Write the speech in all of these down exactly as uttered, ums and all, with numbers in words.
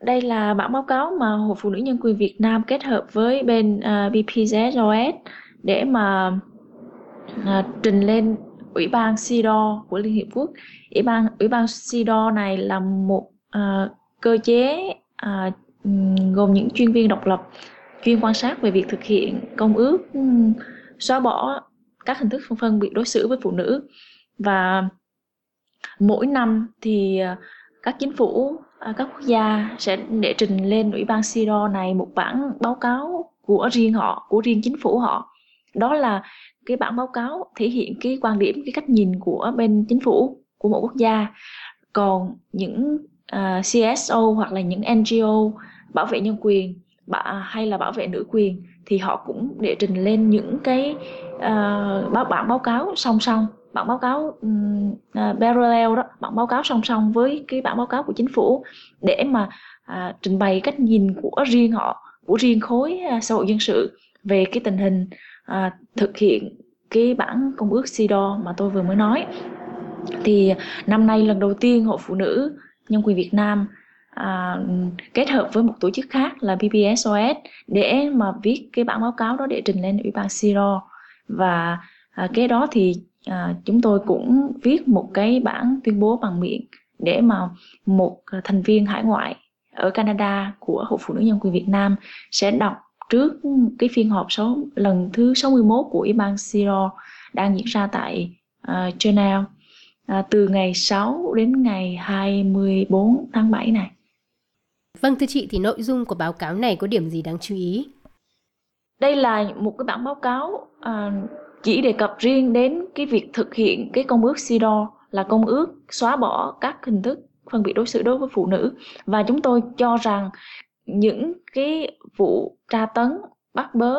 Đây là bản báo cáo mà Hội Phụ nữ Nhân quyền Việt Nam kết hợp với bên uh, bê pê zét o ét để mà uh, trình lên Ủy ban xê i đê o của Liên Hiệp Quốc. Ủy ban Ủy ban xê i đê o này là một uh, cơ chế uh, gồm những chuyên viên độc lập chuyên quan sát về việc thực hiện công ước um, xóa bỏ các hình thức phân biệt đối xử với phụ nữ. Và mỗi năm thì uh, các chính phủ À, các quốc gia sẽ để trình lên Ủy ban xê i đê o này một bản báo cáo của riêng họ, của riêng chính phủ họ. Đó là cái bản báo cáo thể hiện cái quan điểm, cái cách nhìn của bên chính phủ của một quốc gia. Còn những uh, xê ét o hoặc là những en giê o bảo vệ nhân quyền hay là bảo vệ nữ quyền thì họ cũng để trình lên những cái uh, bản báo cáo song song, bản báo cáo um, uh, parallel đó, bản báo cáo song song với cái bản báo cáo của chính phủ để mà uh, trình bày cách nhìn của riêng họ, của riêng khối uh, xã hội dân sự về cái tình hình uh, thực hiện cái bản công ước xê i đê o mà tôi vừa mới nói. Thì năm nay lần đầu tiên Hội Phụ nữ Nhân quyền Việt Nam à, kết hợp với một tổ chức khác là bê pê ét o ét để mà viết cái bản báo cáo đó để trình lên Ủy ban xê i đê o. Và à, cái đó thì à, chúng tôi cũng viết một cái bản tuyên bố bằng miệng để mà một thành viên hải ngoại ở Canada của Hội Phụ nữ Nhân quyền Việt Nam sẽ đọc trước cái phiên họp số lần thứ sáu mươi mốt của Ủy ban xê i đê o đang diễn ra tại uh, Geneva à, từ ngày sáu đến ngày hai mươi tư tháng bảy này. Vâng thưa chị, thì nội dung của báo cáo này có điểm gì đáng chú ý? Đây là một cái bản báo cáo à, chỉ đề cập riêng đến cái việc thực hiện cái công ước xê i đê o, là công ước xóa bỏ các hình thức phân biệt đối xử đối với phụ nữ. Và chúng tôi cho rằng những cái vụ tra tấn, bắt bớ,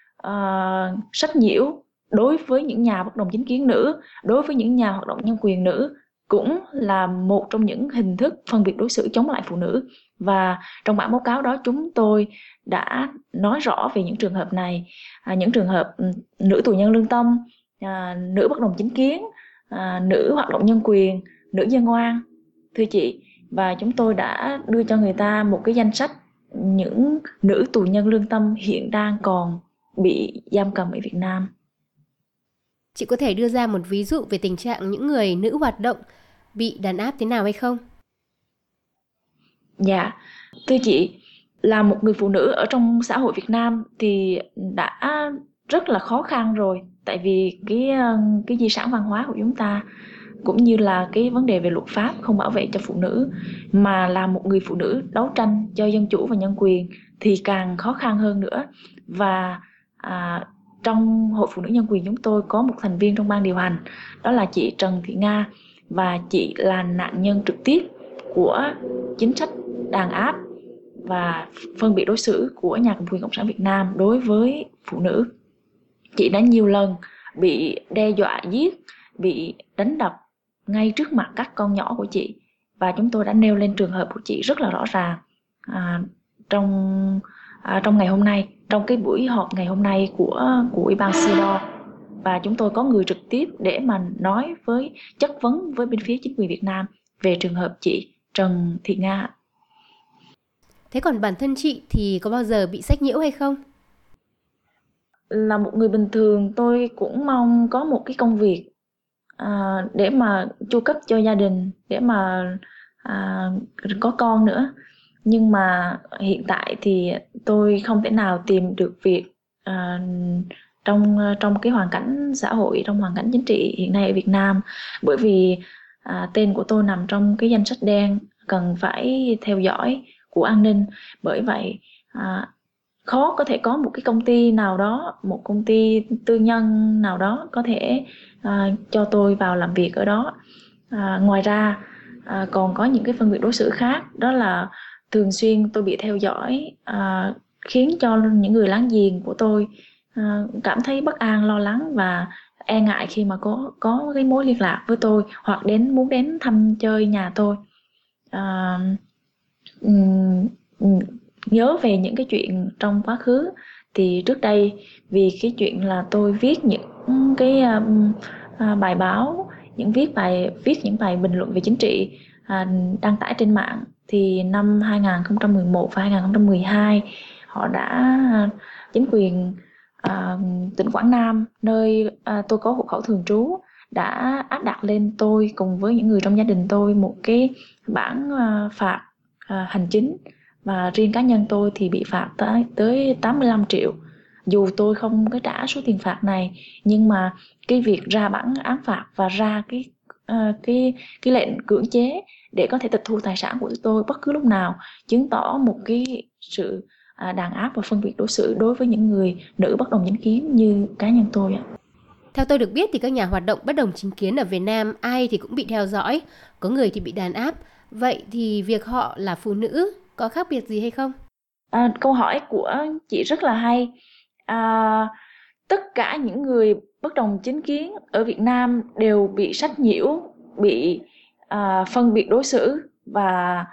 uh, sách nhiễu đối với những nhà bất đồng chính kiến nữ, đối với những nhà hoạt động nhân quyền nữ cũng là một trong những hình thức phân biệt đối xử chống lại phụ nữ. Và trong bản báo cáo đó chúng tôi đã nói rõ về những trường hợp này, à, những trường hợp nữ tù nhân lương tâm, à, nữ bất đồng chính kiến, à, nữ hoạt động nhân quyền, nữ dân oan, thưa chị. Và chúng tôi đã đưa cho người ta một cái danh sách những nữ tù nhân lương tâm hiện đang còn bị giam cầm ở Việt Nam. Chị có thể đưa ra một ví dụ về tình trạng những người nữ hoạt động bị đàn áp thế nào hay không? Dạ, thưa chị, là một người phụ nữ ở trong xã hội Việt Nam thì đã rất là khó khăn rồi. Tại vì cái, cái di sản văn hóa của chúng ta cũng như là cái vấn đề về luật pháp không bảo vệ cho phụ nữ, mà là một người phụ nữ đấu tranh cho dân chủ và nhân quyền thì càng khó khăn hơn nữa. Và à, trong Hội Phụ nữ Nhân quyền chúng tôi có một thành viên trong ban điều hành, đó là chị Trần Thị Nga, và chị là nạn nhân trực tiếp của chính sách đàn áp và phân biệt đối xử của nhà cầm quyền Cộng sản Việt Nam đối với phụ nữ. Chị đã nhiều lần bị đe dọa giết, bị đánh đập ngay trước mặt các con nhỏ của chị, và chúng tôi đã nêu lên trường hợp của chị rất là rõ ràng à, trong à, trong ngày hôm nay, trong cái buổi họp ngày hôm nay của của Ủy ban xê i đê o. Và chúng tôi có người trực tiếp để mà nói với, chất vấn với bên phía chính quyền Việt Nam về trường hợp chị Trần Thị Nga. Thế còn bản thân chị thì có bao giờ bị sách nhiễu hay không? Là một người bình thường, tôi cũng mong có một cái công việc à, để mà chu cấp cho gia đình, để mà à, có con nữa. Nhưng mà hiện tại thì tôi không thể nào tìm được việc à, trong trong cái hoàn cảnh xã hội, trong hoàn cảnh chính trị hiện nay ở Việt Nam, bởi vì à, tên của tôi nằm trong cái danh sách đen cần phải theo dõi của an ninh. Bởi vậy à, khó có thể có một cái công ty nào đó, một công ty tư nhân nào đó có thể à, cho tôi vào làm việc ở đó. À, ngoài ra à, còn có những cái phân biệt đối xử khác, đó là thường xuyên tôi bị theo dõi, à, khiến cho những người láng giềng của tôi à, cảm thấy bất an, lo lắng và e ngại khi mà có có cái mối liên lạc với tôi hoặc đến muốn đến thăm chơi nhà tôi. À, um, um, nhớ về những cái chuyện trong quá khứ thì trước đây vì cái chuyện là tôi viết những cái um, à, bài báo, những viết bài viết những bài bình luận về chính trị à, đăng tải trên mạng thì năm hai không một một và hai không một hai họ đã chính quyền à, tỉnh Quảng Nam, nơi à, tôi có hộ khẩu thường trú, đã áp đặt lên tôi cùng với những người trong gia đình tôi một cái bản à, phạt à, hành chính, và riêng cá nhân tôi thì bị phạt tới tới tám mươi lăm triệu. Dù tôi không có trả số tiền phạt này, nhưng mà cái việc ra bản án phạt và ra cái à, cái cái lệnh cưỡng chế để có thể tịch thu tài sản của tôi bất cứ lúc nào, chứng tỏ một cái sự à, đàn áp và phân biệt đối xử đối với những người nữ bất đồng chính kiến như cá nhân tôi ạ. Theo tôi được biết thì các nhà hoạt động bất đồng chính kiến ở Việt Nam ai thì cũng bị theo dõi, có người thì bị đàn áp. Vậy thì việc họ là phụ nữ có khác biệt gì hay không? À, câu hỏi của chị rất là hay. À, tất cả những người bất đồng chính kiến ở Việt Nam đều bị sách nhiễu, bị à, phân biệt đối xử và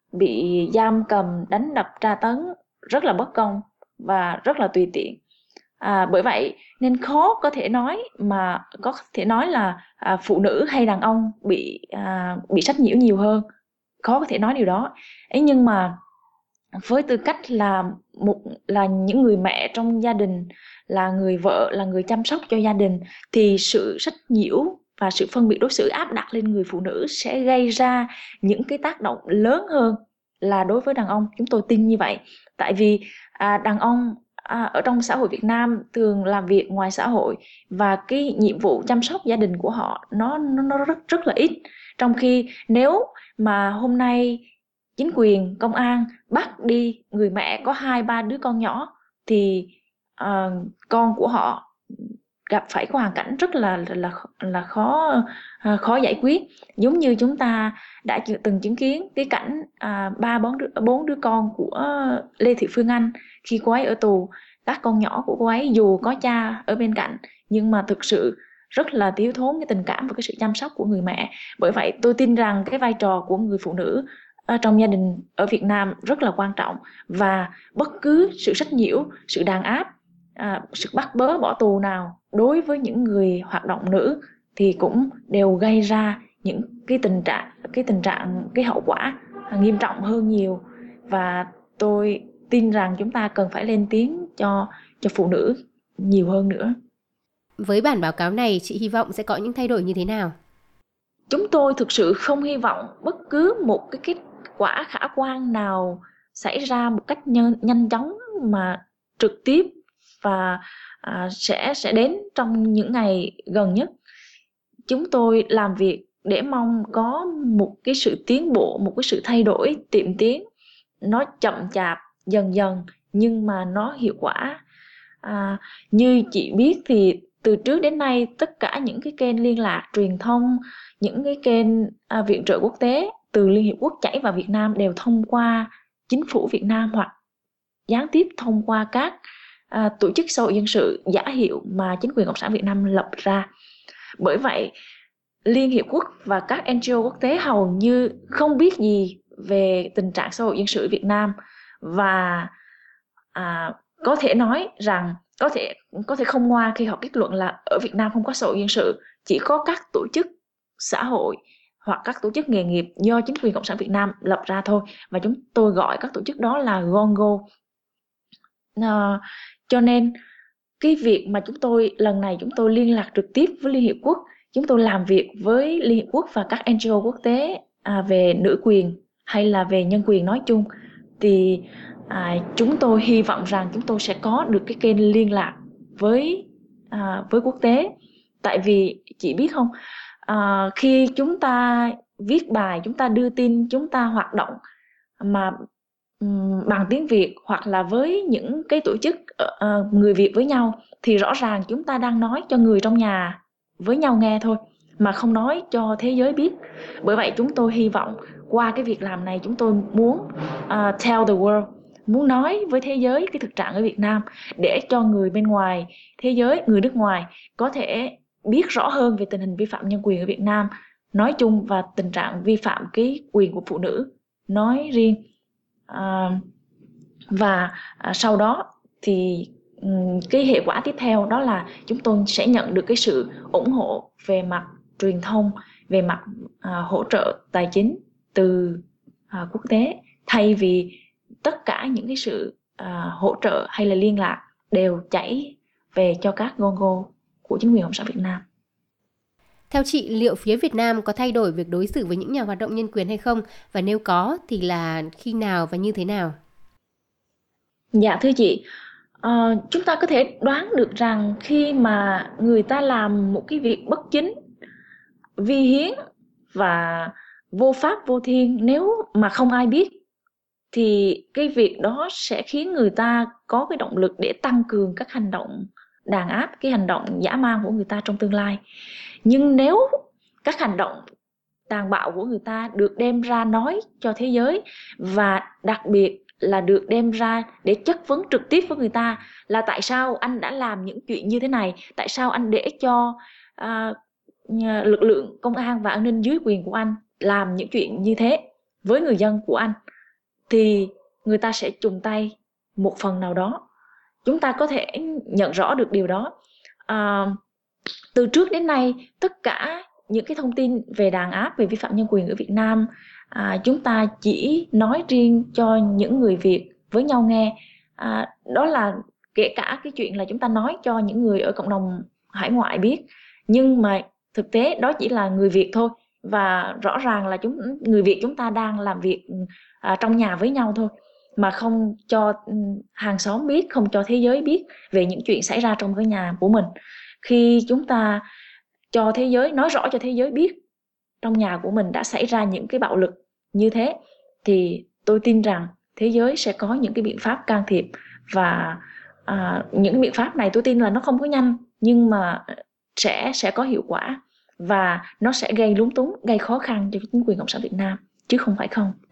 bị giam cầm, đánh đập, tra tấn rất là bất công và rất là tùy tiện. À, bởi vậy nên khó có thể nói mà có thể nói là à, phụ nữ hay đàn ông bị à, bị sách nhiễu nhiều hơn, khó có thể nói điều đó. Ấy nhưng mà với tư cách là một là những người mẹ trong gia đình, là người vợ, là người chăm sóc cho gia đình, thì sự sách nhiễu và sự phân biệt đối xử áp đặt lên người phụ nữ sẽ gây ra những cái tác động lớn hơn là đối với đàn ông. Chúng tôi tin như vậy. Tại vì à, đàn ông à, ở trong xã hội Việt Nam thường làm việc ngoài xã hội, và cái nhiệm vụ chăm sóc gia đình của họ nó nó, nó rất rất là ít. Trong khi nếu mà hôm nay chính quyền, công an bắt đi người mẹ có hai ba đứa con nhỏ, thì à, con của họ gặp phải cái hoàn cảnh rất là là là khó à, khó giải quyết. Giống như chúng ta đã từng chứng kiến cái cảnh à, ba bốn đứa, bốn đứa con của Lê Thị Phương Anh khi cô ấy ở tù. Các con nhỏ của cô ấy dù có cha ở bên cạnh nhưng mà thực sự rất là thiếu thốn cái tình cảm và cái sự chăm sóc của người mẹ. Bởi vậy tôi tin rằng cái vai trò của người phụ nữ ở trong gia đình ở Việt Nam rất là quan trọng, và bất cứ sự sách nhiễu, sự đàn áp, à, sự bắt bớ bỏ tù nào đối với những người hoạt động nữ thì cũng đều gây ra những cái tình trạng cái tình trạng cái hậu quả nghiêm trọng hơn nhiều. Và tôi tin rằng chúng ta cần phải lên tiếng cho cho phụ nữ nhiều hơn nữa. Với bản báo cáo này, chị hy vọng sẽ có những thay đổi như thế nào? Chúng tôi thực sự không hy vọng bất cứ một cái kết quả khả quan nào xảy ra một cách nhanh, nhanh chóng mà trực tiếp và à, sẽ sẽ đến trong những ngày gần nhất. Chúng tôi làm việc để mong có một cái sự tiến bộ, một cái sự thay đổi tiệm tiến. Nó chậm chạp, dần dần nhưng mà nó hiệu quả. À, như chị biết thì từ trước đến nay tất cả những cái kênh liên lạc, truyền thông, những cái kênh à, viện trợ quốc tế từ Liên Hiệp Quốc chảy vào Việt Nam đều thông qua chính phủ Việt Nam, hoặc gián tiếp thông qua các à, tổ chức xã hội dân sự giả hiệu mà chính quyền Cộng sản Việt Nam lập ra. Bởi vậy Liên Hiệp Quốc và các en giê ô quốc tế hầu như không biết gì về tình trạng xã hội dân sự Việt Nam, và à, có thể nói rằng có thể có thể không ngoa khi họ kết luận là ở Việt Nam không có xã hội dân sự, chỉ có các tổ chức xã hội hoặc các tổ chức nghề nghiệp do chính quyền Cộng sản Việt Nam lập ra thôi, và chúng tôi gọi các tổ chức đó là Gongo. À, cho nên cái việc mà chúng tôi lần này chúng tôi liên lạc trực tiếp với Liên Hiệp Quốc, chúng tôi làm việc với Liên Hiệp Quốc và các en giê ô quốc tế à, về nữ quyền hay là về nhân quyền nói chung, thì à, chúng tôi hy vọng rằng chúng tôi sẽ có được cái kênh liên lạc với à, với quốc tế. Tại vì chị biết không, à, khi chúng ta viết bài, chúng ta đưa tin, chúng ta hoạt động mà um, bằng tiếng Việt hoặc là với những cái tổ chức uh, người Việt với nhau, thì rõ ràng chúng ta đang nói cho người trong nhà với nhau nghe thôi, mà không nói cho thế giới biết. Bởi vậy chúng tôi hy vọng qua cái việc làm này chúng tôi muốn uh, tell the world, muốn nói với thế giới cái thực trạng ở Việt Nam, để cho người bên ngoài thế giới, người nước ngoài có thể biết rõ hơn về tình hình vi phạm nhân quyền ở Việt Nam nói chung và tình trạng vi phạm cái quyền của phụ nữ nói riêng. À, và à, sau đó thì um, cái hệ quả tiếp theo đó là chúng tôi sẽ nhận được cái sự ủng hộ về mặt truyền thông, về mặt à, hỗ trợ tài chính từ à, quốc tế, thay vì tất cả những cái sự à, hỗ trợ hay là liên lạc đều chảy về cho các Congo của chính quyền Cộng sản Việt Nam. Theo chị, liệu phía Việt Nam có thay đổi việc đối xử với những nhà hoạt động nhân quyền hay không? Và nếu có thì là khi nào và như thế nào? Dạ thưa chị, ờ, chúng ta có thể đoán được rằng khi mà người ta làm một cái việc bất chính, vi hiến và vô pháp vô thiên, nếu mà không ai biết, thì cái việc đó sẽ khiến người ta có cái động lực để tăng cường các hành động đàn áp, cái hành động dã man của người ta trong tương lai. Nhưng nếu các hành động tàn bạo của người ta được đem ra nói cho thế giới, và đặc biệt là được đem ra để chất vấn trực tiếp với người ta là tại sao anh đã làm những chuyện như thế này, tại sao anh để cho à, lực lượng công an và an ninh dưới quyền của anh làm những chuyện như thế với người dân của anh, thì người ta sẽ chùng tay một phần nào đó. Chúng ta có thể nhận rõ được điều đó. À, từ trước đến nay, tất cả những cái thông tin về đàn áp, về vi phạm nhân quyền ở Việt Nam, à, chúng ta chỉ nói riêng cho những người Việt với nhau nghe. À, đó là kể cả cái chuyện là chúng ta nói cho những người ở cộng đồng hải ngoại biết, nhưng mà thực tế đó chỉ là người Việt thôi, và rõ ràng là chúng người Việt chúng ta đang làm việc à, trong nhà với nhau thôi, mà không cho hàng xóm biết, không cho thế giới biết về những chuyện xảy ra trong cái nhà của mình. Khi chúng ta cho thế giới, nói rõ cho thế giới biết trong nhà của mình đã xảy ra những cái bạo lực như thế, thì tôi tin rằng thế giới sẽ có những cái biện pháp can thiệp. Và à, những cái biện pháp này tôi tin là nó không có nhanh, nhưng mà sẽ sẽ có hiệu quả, và nó sẽ gây lúng túng, gây khó khăn cho chính quyền Cộng sản Việt Nam, chứ không phải không.